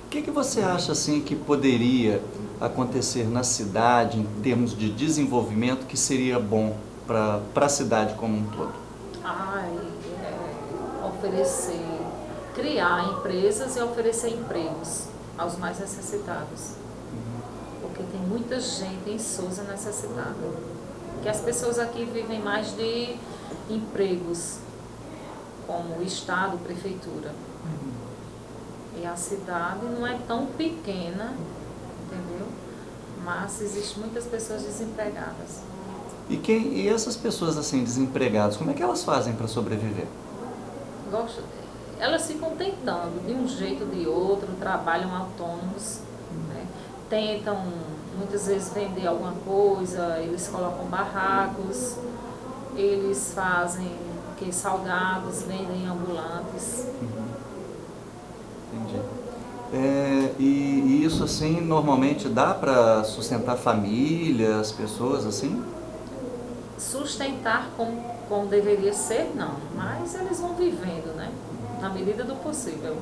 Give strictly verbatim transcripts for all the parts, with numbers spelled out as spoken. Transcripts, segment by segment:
que que você acha assim que poderia acontecer na cidade em termos de desenvolvimento que seria bom para para a cidade como um todo? Ai, é, oferecer, criar empresas e oferecer empregos aos mais necessitados. Porque tem muita gente em Sousa necessitada. Que as pessoas aqui vivem mais de empregos, como o Estado, Prefeitura. E a cidade não é tão pequena, entendeu? Mas existem muitas pessoas desempregadas. E, quem, e essas pessoas assim desempregadas, como é que elas fazem para sobreviver? Gosto, elas ficam tentando, de um jeito ou de outro, trabalham autônomos, né? Tentam muitas vezes vender alguma coisa, eles colocam barracos, eles fazem que, salgados, vendem ambulantes. Entendi. É, e, e isso assim normalmente dá para sustentar família, as pessoas assim? Sustentar como, como deveria ser, não, mas eles vão vivendo, né? Na medida do possível.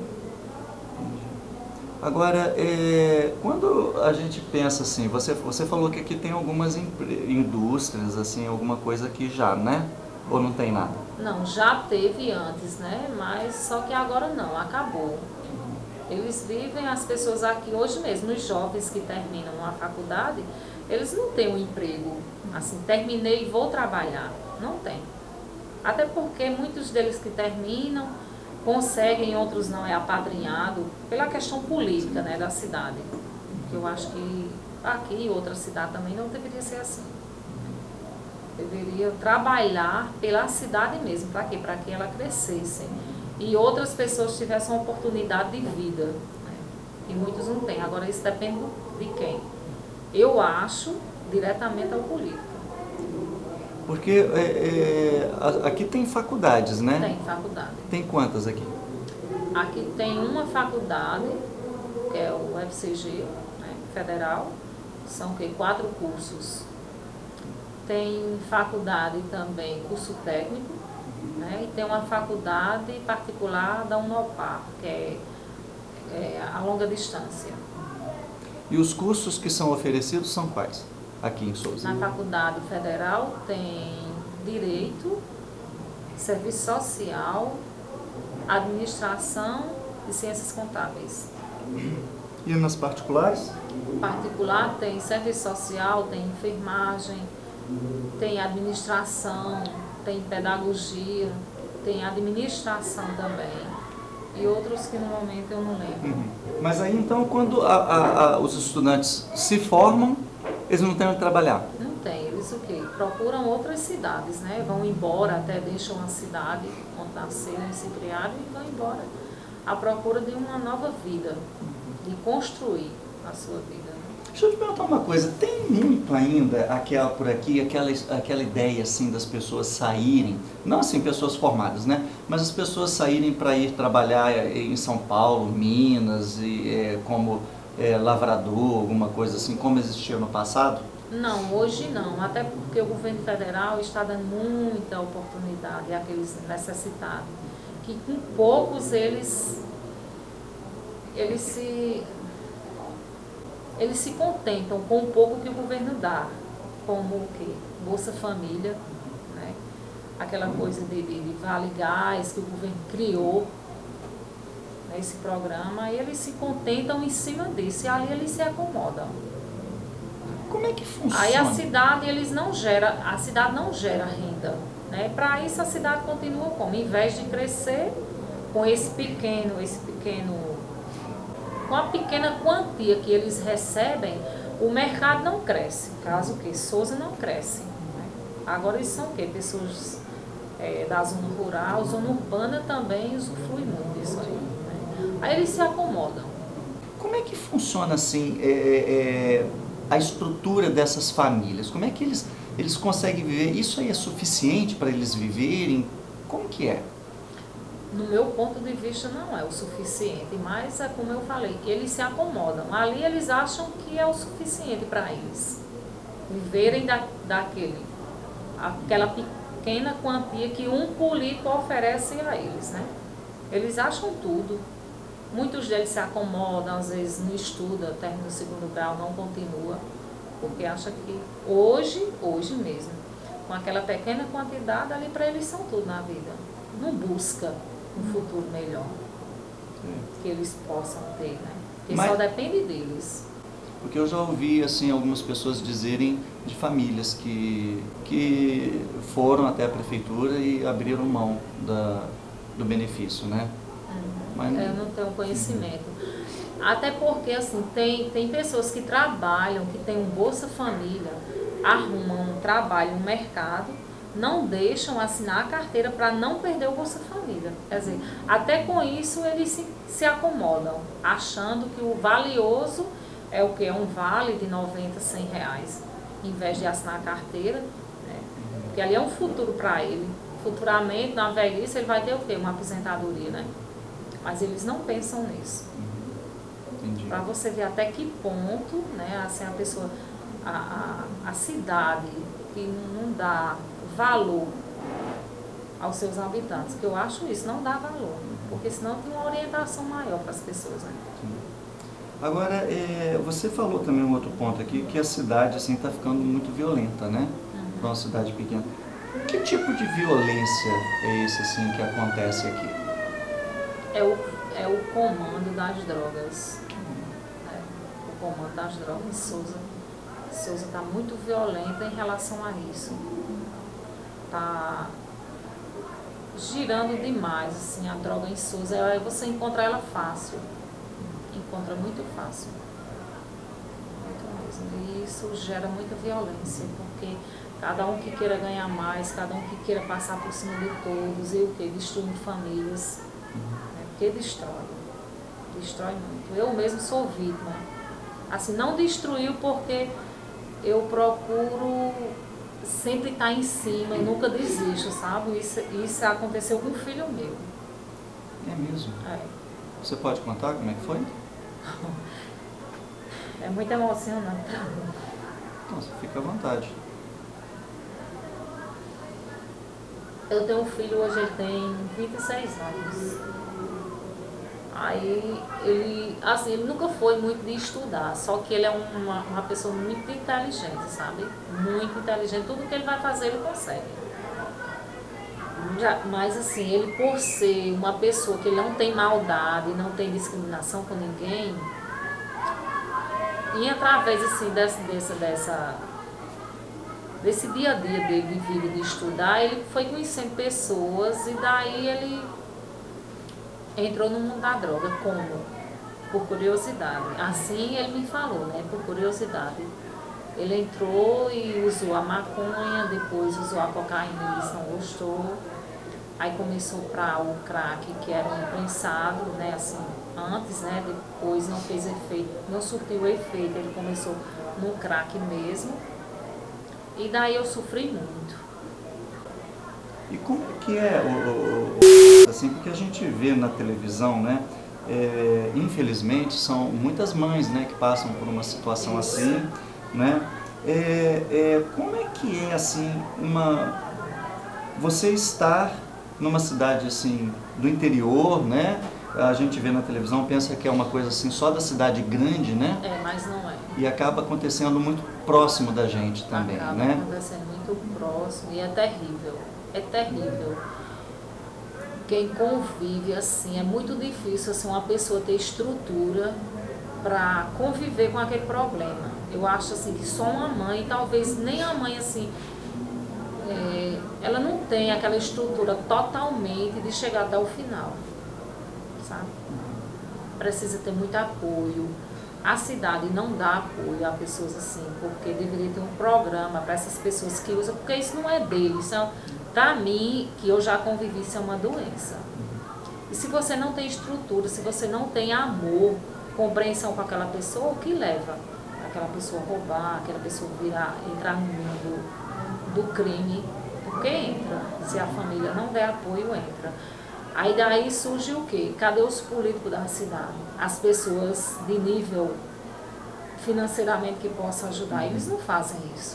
Agora, é, quando a gente pensa assim, você, você falou que aqui tem algumas indústrias, assim, alguma coisa aqui já, né? Ou não tem nada? Não, já teve antes, né? Mas só que agora não, acabou. Eles vivem, as pessoas aqui, hoje mesmo, os jovens que terminam a faculdade, eles não têm um emprego, assim, terminei e vou trabalhar. Não tem. Até porque muitos deles que terminam, conseguem, outros não, é apadrinhado, pela questão política, né, da cidade. Que eu acho que aqui e outra cidade também não deveria ser assim. Deveria trabalhar pela cidade mesmo. Para quê? Para que ela crescesse. E outras pessoas tivessem uma oportunidade de vida. Né? E muitos não têm. Agora isso depende de quem? Eu acho diretamente ao político. Porque é, é, aqui tem faculdades, né? Tem faculdade. Tem quantas aqui? Aqui tem uma faculdade, que é o F C G, né, federal. São que, quatro cursos. Tem faculdade também, curso técnico, né? E tem uma faculdade particular da Unopar, que é, é a longa distância. E os cursos que são oferecidos são quais? Aqui em Sousa? Na faculdade federal tem Direito, Serviço Social, Administração e Ciências Contábeis. E nas particulares? Particular tem Serviço Social, tem Enfermagem, tem Administração, tem Pedagogia, tem Administração também. E outros que no momento eu não lembro. Uhum. Mas aí então quando a, a, a, os estudantes se formam, eles não têm onde trabalhar? Não tem, eles o quê? Procuram outras cidades, né? Vão embora, até deixam a cidade onde nasceram e se criaram e vão embora à procura de uma nova vida, de construir a sua vida. Deixa eu te perguntar uma coisa, tem muito ainda aquela, por aqui aquela, aquela ideia assim das pessoas saírem, não assim pessoas formadas, né? Mas as pessoas saírem para ir trabalhar em São Paulo, Minas, e, é, como é, lavrador, alguma coisa assim, como existia no passado? Não, hoje não, até porque o governo federal está dando muita oportunidade àqueles necessitados, que com poucos eles, eles se... eles se contentam com o pouco que o governo dá, como o quê? Bolsa Família, né? Aquela coisa de, de, de Vale Gás que o governo criou, né, esse programa, e eles se contentam em cima disso, e ali eles se acomodam. Como é que funciona? Aí a cidade, eles não gera, a cidade não gera renda, né? Para isso a cidade continua como? Em vez de crescer com esse pequeno, esse pequeno com a pequena quantia que eles recebem, o mercado não cresce. Caso que Sousa não cresce. Né? Agora eles são o quê? Pessoas é, da zona rural, zona urbana também usufrui muito disso aí. Né? Aí eles se acomodam. Como é que funciona assim é, é, a estrutura dessas famílias? Como é que eles, eles conseguem viver? Isso aí é suficiente para eles viverem? Como que é? No meu ponto de vista não é o suficiente, mas é como eu falei, que eles se acomodam. Ali eles acham que é o suficiente para eles viverem da, daquele, aquela pequena quantia que um político oferece a eles, né? Eles acham tudo. Muitos deles se acomodam, às vezes não estuda, termina o segundo grau, não continua, porque acha que hoje, hoje mesmo, com aquela pequena quantidade ali para eles são tudo na vida. Não busca um futuro melhor que eles possam ter, né? Porque Mas, só depende deles. Porque eu já ouvi assim algumas pessoas dizerem de famílias que, que foram até a prefeitura e abriram mão da, do benefício, né? Uhum. Mas, eu não tenho conhecimento. Uhum. Até porque assim, tem, tem pessoas que trabalham, que têm um Bolsa Família, arrumam um trabalho no mercado, não deixam assinar a carteira para não perder o Bolsa Família. Quer dizer, até com isso eles se, se acomodam, achando que o valioso é o que? É um vale de noventa, cem reais, em vez de assinar a carteira, né? Porque ali é um futuro para ele. Futuramente, na velhice, ele vai ter o quê? Uma aposentadoria, né? Mas eles não pensam nisso. Para você ver até que ponto, né, assim, a pessoa, a, a, a cidade que não dá valor aos seus habitantes, que eu acho isso, não dá valor, porque senão tem uma orientação maior para as pessoas, né? Agora, é, você falou também um outro ponto aqui, que a cidade assim está ficando muito violenta, né? Uhum. Para uma cidade pequena. Que tipo de violência é esse assim que acontece aqui? É o, é o comando das drogas. É, o comando das drogas em Souza. Souza está muito violenta em relação a isso. Está girando demais, assim, a droga em Souza. Aí você encontra ela fácil. Encontra muito fácil. Muito mesmo. E isso gera muita violência, porque cada um que queira ganhar mais, cada um que queira passar por cima de todos, e o que? Destruindo famílias. Né? Porque destrói. Destrói muito. Eu mesmo sou vítima. Assim, não destruiu porque eu procuro sempre estar em cima, eu nunca desisto, sabe? Isso, isso aconteceu com um filho meu. É mesmo? É. Você pode contar como é que foi? É muito emocionante. Nossa, fica à vontade. Eu tenho um filho, hoje ele tem vinte e seis anos. Aí ele, assim, ele nunca foi muito de estudar, só que ele é uma, uma pessoa muito inteligente, sabe? Muito inteligente, tudo que ele vai fazer ele consegue. Já, mas assim, ele por ser uma pessoa que ele não tem maldade, não tem discriminação com ninguém, e através assim, dessa, dessa, dessa, desse dia a dia dele de vida, de estudar, ele foi conhecendo pessoas e daí ele entrou no mundo da droga. Como? Por curiosidade. Assim ele me falou, né? Por curiosidade. Ele entrou e usou a maconha, depois usou a cocaína, ele não gostou. Aí começou para o crack, que era um prensado, né? Assim, antes, né? Depois não fez efeito, não surtiu efeito. Ele começou no crack mesmo. E daí eu sofri muito. E como que é o, o, assim, porque a gente vê na televisão, né, é, infelizmente são muitas mães, né, que passam por uma situação Isso. assim, né, é, é, como é que é assim, uma, você estar numa cidade assim, do interior, né, a gente vê na televisão, pensa que é uma coisa assim, só da cidade grande, né? É, mas não é. E acaba acontecendo muito próximo da gente também, acaba né? Acaba acontecendo muito próximo e é terrível. É terrível. Quem convive assim, é muito difícil assim, uma pessoa ter estrutura para conviver com aquele problema. Eu acho assim que só uma mãe, talvez nem a mãe assim, é, ela não tem aquela estrutura totalmente de chegar até o final, sabe? Precisa ter muito apoio. A cidade não dá apoio a pessoas assim, porque deveria ter um programa para essas pessoas que usam, porque isso não é deles, são para mim, que eu já convivi, isso é uma doença. E se você não tem estrutura, se você não tem amor, compreensão com aquela pessoa, o que leva aquela pessoa a roubar, aquela pessoa virar, entrar no mundo do crime? Porque entra. Se a família não der apoio, entra. Aí daí surge o quê? Cadê os políticos da cidade? As pessoas de nível financeiramente que possam ajudar. Eles não fazem isso.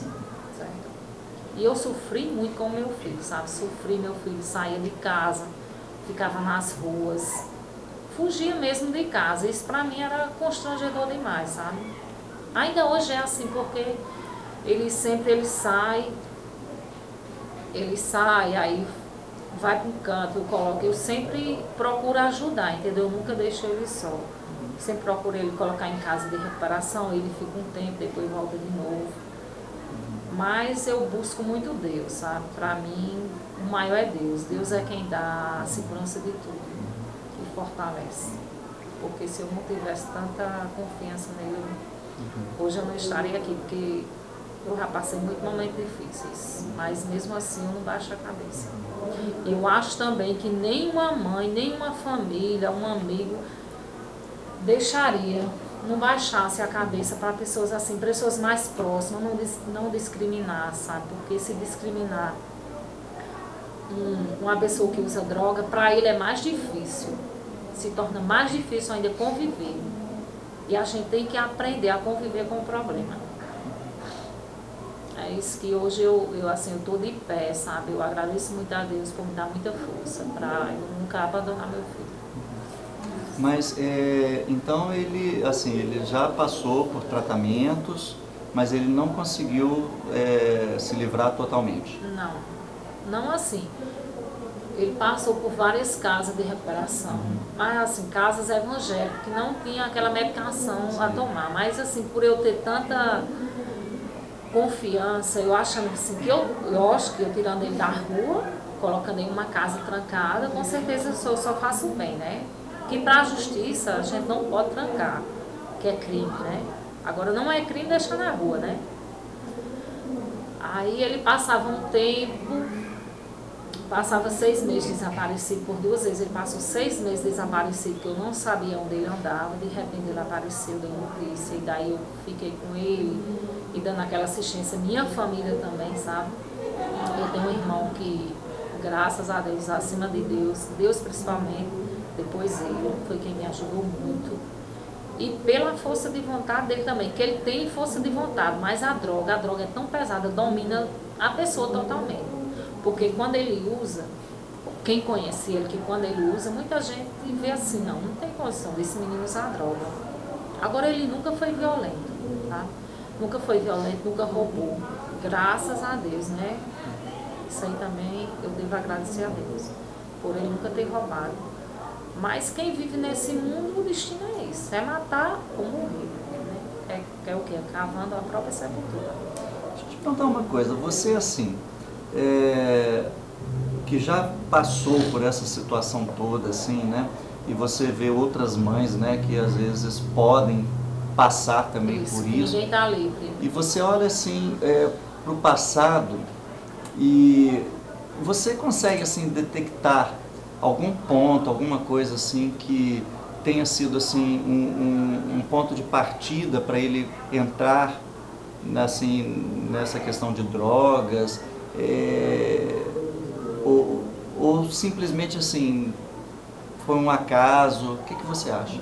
E eu sofri muito com o meu filho, sabe? Sofri, meu filho saía de casa, ficava nas ruas, fugia mesmo de casa. Isso para mim era constrangedor demais, sabe? Ainda hoje é assim, porque ele sempre ele sai, ele sai, aí vai para um canto, eu coloco, eu sempre procuro ajudar, entendeu? Eu nunca deixo ele só. Sempre procuro ele colocar em casa de recuperação, ele fica um tempo, depois volta de novo. Mas eu busco muito Deus, sabe? Para mim, o maior é Deus. Deus é quem dá a segurança de tudo e fortalece. Porque se eu não tivesse tanta confiança nele, hoje eu não estaria aqui, porque eu já passei muitos momentos difíceis, mas mesmo assim eu não baixo a cabeça. Eu acho também que nenhuma mãe, nenhuma família, um amigo deixaria, não baixasse a cabeça para pessoas assim, pessoas mais próximas, não, não discriminar, sabe? Porque se discriminar um, uma pessoa que usa droga, para ele é mais difícil, se torna mais difícil ainda conviver. E a gente tem que aprender a conviver com o problema. É isso que hoje eu, eu assim, eu tô de pé, sabe? Eu agradeço muito a Deus por me dar muita força para eu nunca abandonar meu filho. Mas, é, então, ele, assim, ele já passou por tratamentos, mas ele não conseguiu é, se livrar totalmente? Não, não assim. Ele passou por várias casas de recuperação, uhum. mas assim, casas evangélicas, que não tinha aquela medicação Sim. a tomar. Mas assim, por eu ter tanta confiança, eu achando assim, que eu, lógico que eu tirando ele da rua, colocando ele em uma casa trancada, com certeza eu só, só faço bem, né? Que para a justiça a gente não pode trancar, que é crime, né? Agora não é crime deixar na rua, né? Aí ele passava um tempo, passava seis meses desaparecido por duas vezes, ele passou seis meses desaparecido, que eu não sabia onde ele andava, de repente ele apareceu, deu notícia, e daí eu fiquei com ele, e dando aquela assistência, minha família também, sabe? Eu tenho um irmão que, graças a Deus, acima de Deus, Deus principalmente, depois ele, foi quem me ajudou muito. E pela força de vontade dele também, que ele tem força de vontade, mas a droga, a droga é tão pesada, domina a pessoa totalmente. Porque quando ele usa, quem conhece ele, que quando ele usa, muita gente vê assim, não, não tem condição desse menino usar droga. Agora ele nunca foi violento, tá? Nunca foi violento, nunca roubou. Graças a Deus, né? Isso aí também eu devo agradecer a Deus, por ele nunca ter roubado. Mas quem vive nesse mundo, o destino é isso, é matar ou morrer, né? É, é o quê? Cavando a própria sepultura. Deixa eu te perguntar uma coisa, você assim, é, que já passou por essa situação toda, assim, né? E você vê outras mães, né, que às vezes podem passar também isso, por isso. Ninguém está livre. E você olha assim, é, para o passado e você consegue assim detectar algum ponto, alguma coisa assim que tenha sido assim um, um, um ponto de partida para ele entrar assim, nessa questão de drogas, é, ou, ou simplesmente assim, foi um acaso? O que, que você acha?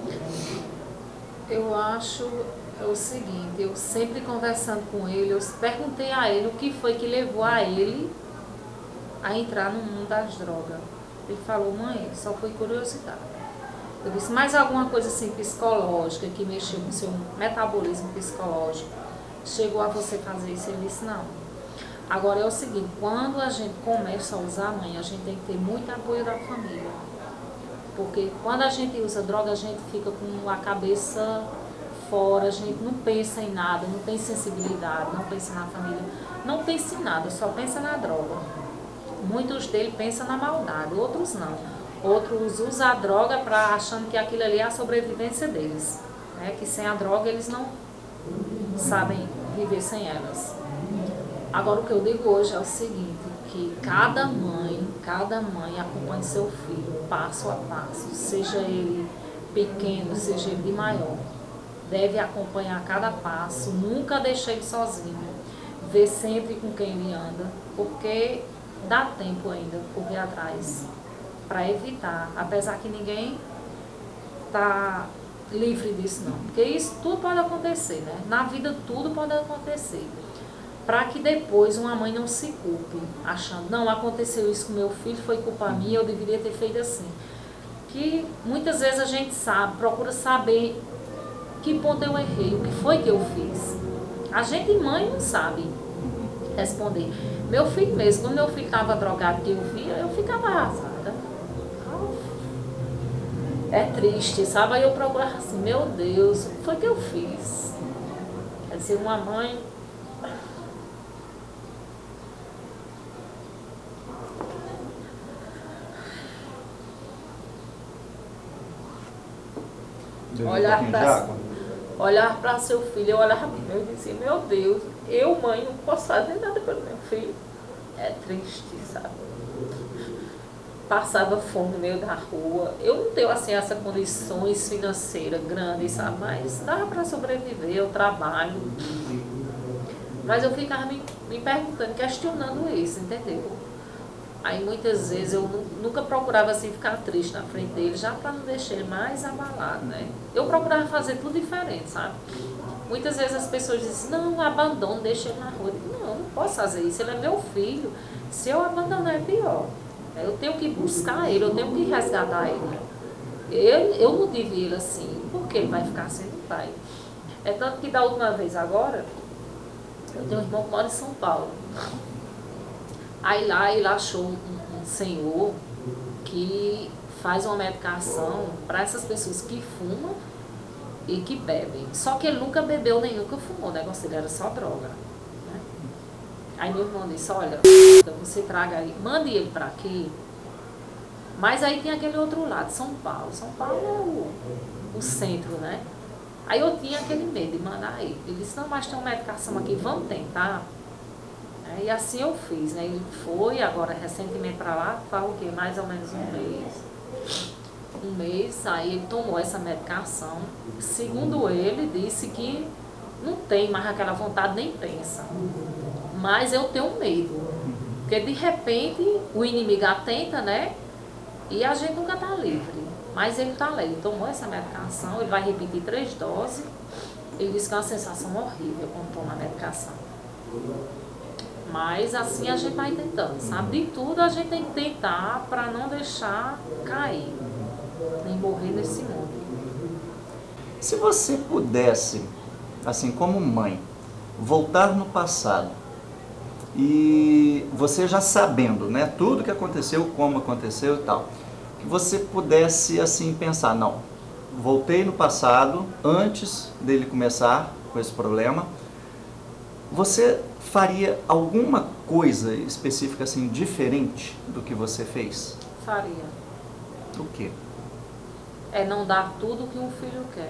Eu acho o seguinte, eu sempre conversando com ele, eu perguntei a ele o que foi que levou a ele a entrar no mundo das drogas. Ele falou, mãe, só foi curiosidade. Eu disse, mais alguma coisa assim psicológica, que mexeu com o seu metabolismo psicológico, chegou a você fazer isso? Ele disse, não. Agora é o seguinte, quando a gente começa a usar, mãe, a gente tem que ter muito apoio da família. Porque quando a gente usa droga, a gente fica com a cabeça fora, a gente não pensa em nada, não tem sensibilidade, não pensa na família, não pensa em nada, só pensa na droga. Muitos deles pensam na maldade, outros não. Outros usam a droga pra, achando que aquilo ali é a sobrevivência deles. Né? Que sem a droga eles não sabem viver sem elas. Agora o que eu digo hoje é o seguinte, que cada mãe, cada mãe acompanhe seu filho passo a passo, seja ele pequeno, seja ele de maior. Deve acompanhar cada passo, nunca deixe ele sozinho. Ver sempre com quem ele anda, porque dá tempo ainda correr atrás para evitar, apesar que ninguém está livre disso não, porque isso tudo pode acontecer, né? Na vida tudo pode acontecer, para que depois uma mãe não se culpe, achando, não, aconteceu isso com meu filho, foi culpa minha, eu deveria ter feito assim. que muitas vezes a gente sabe, procura saber que ponto eu errei, o que foi que eu fiz. A gente, mãe, não sabe responder. Meu filho mesmo, quando meu filho estava drogado, que eu via, eu ficava arrasada. É triste, sabe? Aí eu procurava assim, meu Deus, o que foi que eu fiz? Quer dizer, uma mãe... Olhar para olhar para seu filho, eu olhava para mim, eu dizia, meu Deus, eu, mãe, não posso fazer nada pelo meu filho. É triste, sabe? Passava fome no meio da rua. Eu não tenho, assim, essas condições financeiras grandes, sabe? Mas dava para sobreviver, eu trabalho. Mas eu ficava me, me perguntando, questionando isso, entendeu? Aí muitas vezes eu nunca procurava assim ficar triste na frente dele, já para não deixar ele mais abalado, né? Eu procurava fazer tudo diferente, sabe? Muitas vezes as pessoas dizem, não, abandono, deixa ele na rua. Eu digo, não, não posso fazer isso, ele é meu filho. Se eu abandonar é pior. Eu tenho que buscar ele, eu tenho que resgatar ele. Eu, eu não tive ele assim, porque ele vai ficar sendo pai. É tanto que da última vez agora, eu tenho um irmão que mora em São Paulo. Aí lá ele achou um, um senhor que faz uma medicação para essas pessoas que fumam e que bebem. Só que ele nunca bebeu nem nunca fumou, o negócio dele era só droga. Né? Aí meu irmão disse, olha, você traga aí, mande ele para aqui. Mas aí tem aquele outro lado, São Paulo. São Paulo é o, o centro, né? Aí eu tinha aquele medo de mandar ele. Ele disse, não, mas tem uma medicação aqui, vamos tentar. E assim eu fiz, né? Ele foi agora recentemente para lá, faz o quê? Mais ou menos um mês. Um mês, aí ele tomou essa medicação. Segundo ele, disse que não tem mais aquela vontade, nem pensa. Mas eu tenho medo. Porque de repente o inimigo atenta, né? E a gente nunca está livre. Mas ele está livre, ele tomou essa medicação, ele vai repetir três doses. Ele disse que é uma sensação horrível quando toma a medicação. Mas assim a gente vai tentando, sabe? De tudo a gente tem que tentar para não deixar cair, nem morrer nesse mundo. Se você pudesse, assim como mãe, voltar no passado e você já sabendo, né, tudo que aconteceu, como aconteceu e tal, que você pudesse assim pensar, não, voltei no passado antes dele começar com esse problema, você faria alguma coisa específica assim diferente do que você fez? Faria. O quê? É não dar tudo que um filho quer.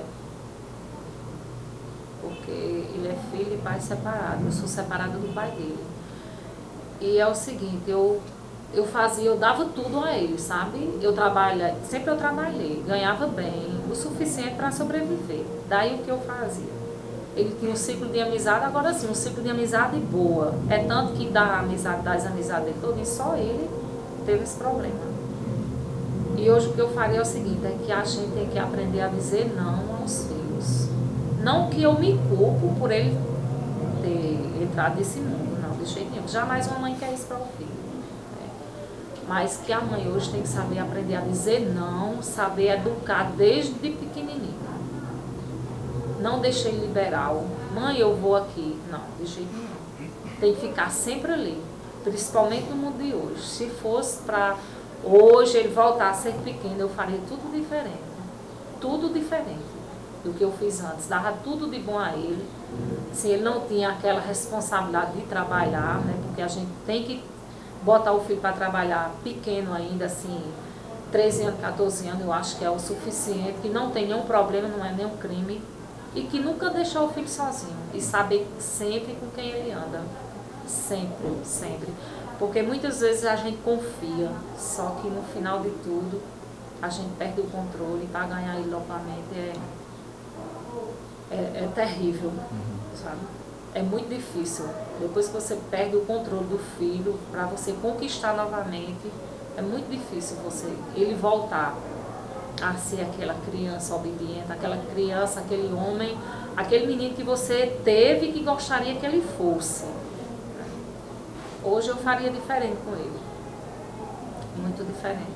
Porque ele é filho e pai separado. Eu sou separada do pai dele. E é o seguinte, eu, eu fazia, eu dava tudo a ele, sabe? Eu trabalha, sempre eu trabalhei, ganhava bem, o suficiente para sobreviver. Daí o que eu fazia? Ele tinha um ciclo de amizade, agora sim, um ciclo de amizade boa. É tanto que da amizade, das amizades dele todo, e só ele teve esse problema. E hoje o que eu faria é o seguinte, é que a gente tem que aprender a dizer não aos filhos. Não que eu me culpo por ele ter entrado nesse mundo, não, de jeito nenhum. Jamais uma mãe quer isso para o filho. Né? Mas que a mãe hoje tem que saber aprender a dizer não, saber educar desde pequenininho. Não deixei liberal. Mãe, eu vou aqui. Não, de jeito nenhum. Tem que ficar sempre ali. Principalmente no mundo de hoje. Se fosse para hoje ele voltar a ser pequeno, eu faria tudo diferente. Tudo diferente do que eu fiz antes. Dava tudo de bom a ele. Se ele não tinha aquela responsabilidade de trabalhar, né? Porque a gente tem que botar o filho para trabalhar pequeno ainda, assim, treze anos, quatorze anos, eu acho que é o suficiente. Que não tem nenhum problema, não é nenhum crime. E que nunca deixar o filho sozinho. E saber sempre com quem ele anda. Sempre, sempre. Porque muitas vezes a gente confia, só que no final de tudo, a gente perde o controle. E para ganhar ele novamente é, é, é terrível, sabe? É muito difícil. Depois que você perde o controle do filho, para você conquistar novamente, é muito difícil você, ele voltar a ser aquela criança obediente, aquela criança, aquele homem, aquele menino que você teve e que gostaria que ele fosse. Hoje eu faria diferente com ele, muito diferente.